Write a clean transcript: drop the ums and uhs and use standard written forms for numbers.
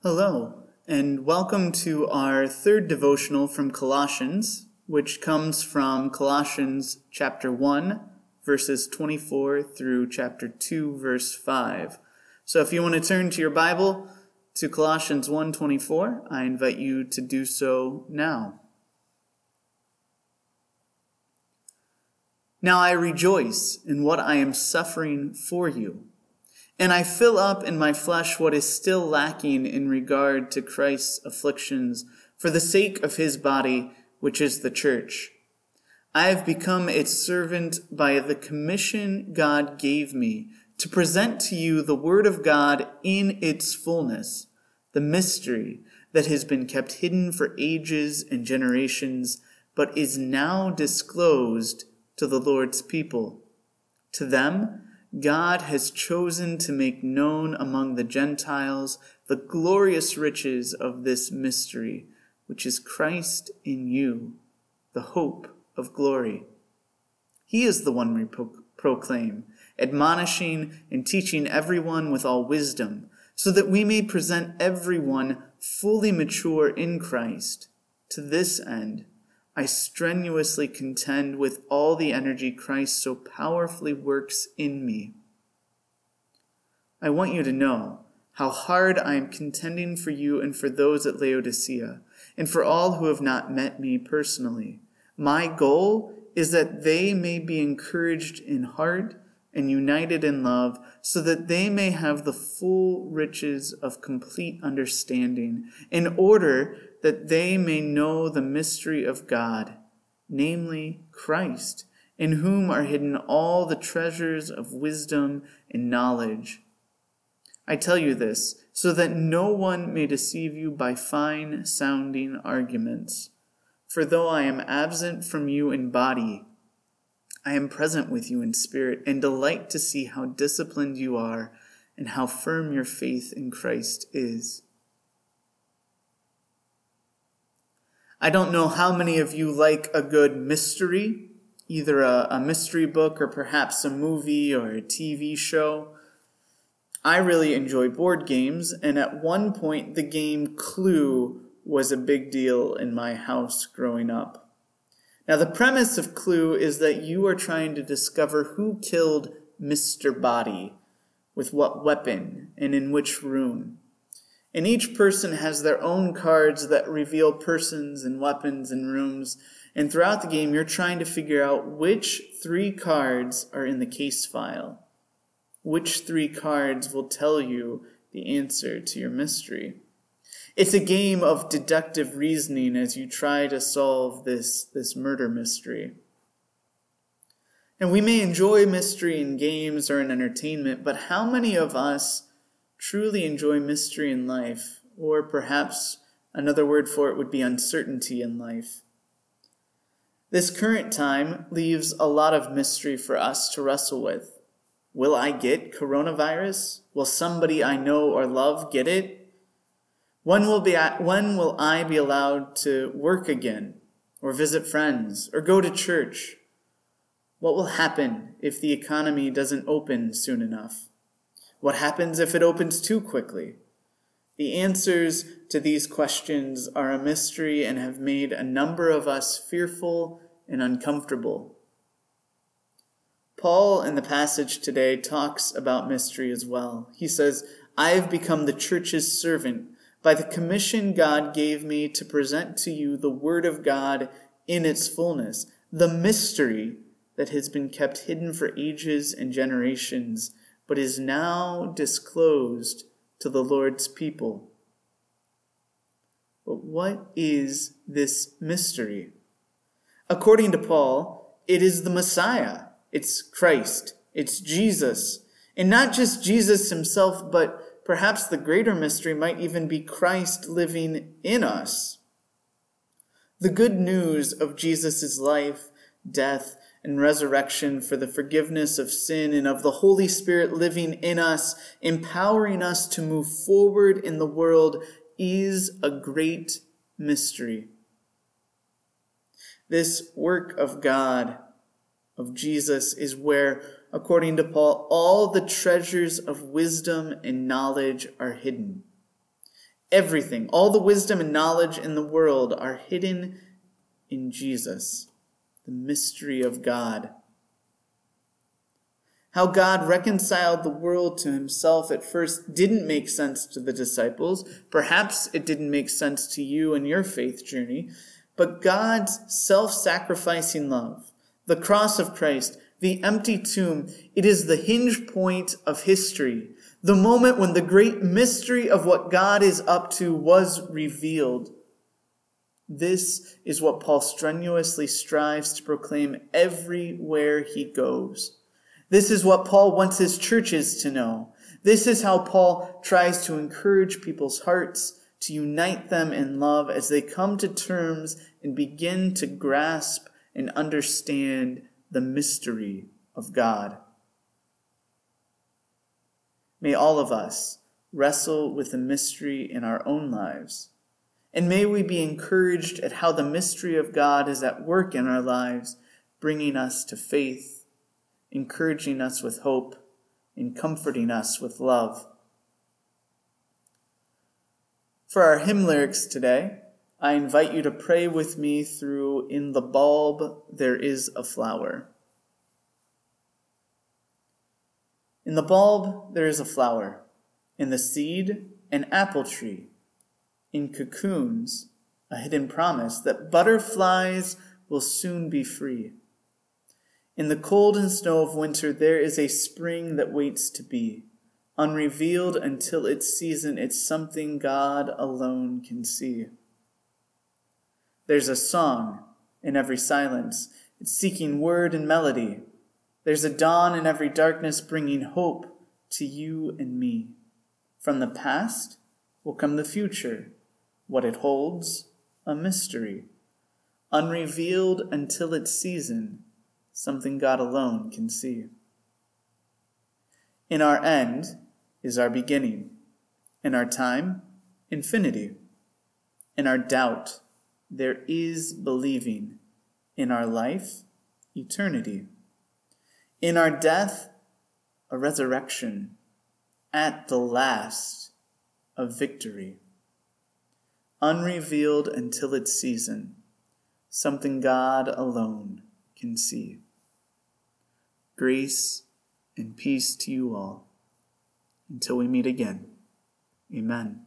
Hello, and welcome to our third devotional from Colossians, which comes from Colossians chapter 1, verses 24 through chapter 2, verse 5. So if you want to turn to your Bible to Colossians 1:24, I invite you to do so now. Now I rejoice in what I am suffering for you, and I fill up in my flesh what is still lacking in regard to Christ's afflictions for the sake of his body, which is the church. I have become its servant by the commission God gave me to present to you the word of God in its fullness, the mystery that has been kept hidden for ages and generations, but is now disclosed to the Lord's people. To them, God has chosen to make known among the Gentiles the glorious riches of this mystery, which is Christ in you, the hope of glory. He is the one we proclaim, admonishing and teaching everyone with all wisdom, so that we may present everyone fully mature in Christ. To this end, I strenuously contend with all the energy Christ so powerfully works in me. I want you to know how hard I am contending for you and for those at Laodicea, and for all who have not met me personally. My goal is that they may be encouraged in heart and united in love, so that they may have the full riches of complete understanding, in order that they may know the mystery of God, namely Christ, in whom are hidden all the treasures of wisdom and knowledge. I tell you this, so that no one may deceive you by fine-sounding arguments. For though I am absent from you in body, I am present with you in spirit, and delight to see how disciplined you are and how firm your faith in Christ is. I don't know how many of you like a good mystery, either a mystery book or perhaps a movie or a TV show. I really enjoy board games, and at one point the game Clue was a big deal in my house growing up. Now, the premise of Clue is that you are trying to discover who killed Mr. Body, with what weapon, and in which room. And each person has their own cards that reveal persons and weapons and rooms. And throughout the game, you're trying to figure out which 3 cards are in the case file. Which 3 cards will tell you the answer to your mystery. It's a game of deductive reasoning as you try to solve this murder mystery. And we may enjoy mystery in games or in entertainment, but how many of us truly enjoy mystery in life? Or perhaps another word for it would be uncertainty in life. This current time leaves a lot of mystery for us to wrestle with. Will I get coronavirus? Will somebody I know or love get it? When will I be allowed to work again, or visit friends, or go to church? What will happen if the economy doesn't open soon enough? What happens if it opens too quickly? The answers to these questions are a mystery and have made a number of us fearful and uncomfortable. Paul, in the passage today, talks about mystery as well. He says, I have become the church's servant by the commission God gave me to present to you the word of God in its fullness, the mystery that has been kept hidden for ages and generations, but is now disclosed to the Lord's people. But what is this mystery? According to Paul, it is the Messiah. It's Christ. It's Jesus. And not just Jesus himself, but perhaps the greater mystery might even be Christ living in us. The good news of Jesus' life, death, and resurrection for the forgiveness of sin and of the Holy Spirit living in us, empowering us to move forward in the world, is a great mystery. This work of God, of Jesus, is where, according to Paul, all the treasures of wisdom and knowledge are hidden. Everything, all the wisdom and knowledge in the world are hidden in Jesus, the mystery of God. How God reconciled the world to himself at first didn't make sense to the disciples. Perhaps it didn't make sense to you in your faith journey. But God's self-sacrificing love, the cross of Christ, the empty tomb, it is the hinge point of history. The moment when the great mystery of what God is up to was revealed. This is what Paul strenuously strives to proclaim everywhere he goes. This is what Paul wants his churches to know. This is how Paul tries to encourage people's hearts, to unite them in love as they come to terms and begin to grasp and understand the mystery of God. May all of us wrestle with the mystery in our own lives. And may we be encouraged at how the mystery of God is at work in our lives, bringing us to faith, encouraging us with hope, and comforting us with love. For our hymn lyrics today, I invite you to pray with me through "In the Bulb There Is a Flower." In the bulb there is a flower, in the seed an apple tree, in cocoons a hidden promise that butterflies will soon be free. In the cold and snow of winter there is a spring that waits to be, unrevealed until its season. It's something God alone can see. There's a song in every silence, it's seeking word and melody. There's a dawn in every darkness, bringing hope to you and me. From the past will come the future, what it holds, a mystery, unrevealed until its season, something God alone can see. In our end is our beginning, in our time, infinity. In our doubt, there is believing, in our life, eternity. In our death, a resurrection, at the last, a victory. Unrevealed until its season, something God alone can see. Grace and peace to you all. Until we meet again. Amen.